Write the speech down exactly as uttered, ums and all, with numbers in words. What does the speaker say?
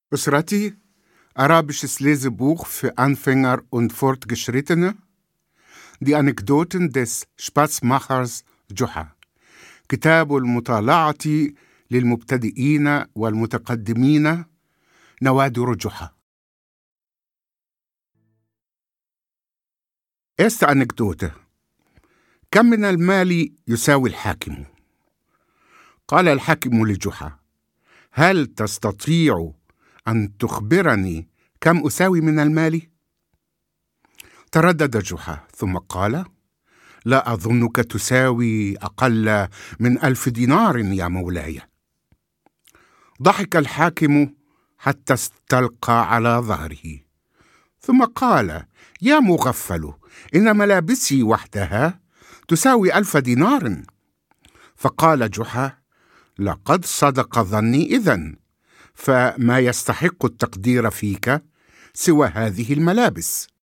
Usrati, arabisches Lesebuch für Anfänger und Fortgeschrittene, die Anekdoten des Spaßmachers Juha. كتاب المطالعة للمبتدئين والمتقدمين، نوادر جحا. Erste Anekdote. كم من المال يساوي الحاكم؟ قال الحاكم لجحا: هل تستطيع أن تخبرني كم أساوي من المال؟ تردد جحا ثم قال: لا أظنك تساوي أقل من ألف دينار يا مولاي. ضحك الحاكم حتى استلقى على ظهره، ثم قال: يا مغفل، إن ملابسي وحدها تساوي ألف دينار. فقال جحا: لقد صدق ظني إذن، فما يستحق التقدير فيك سوى هذه الملابس.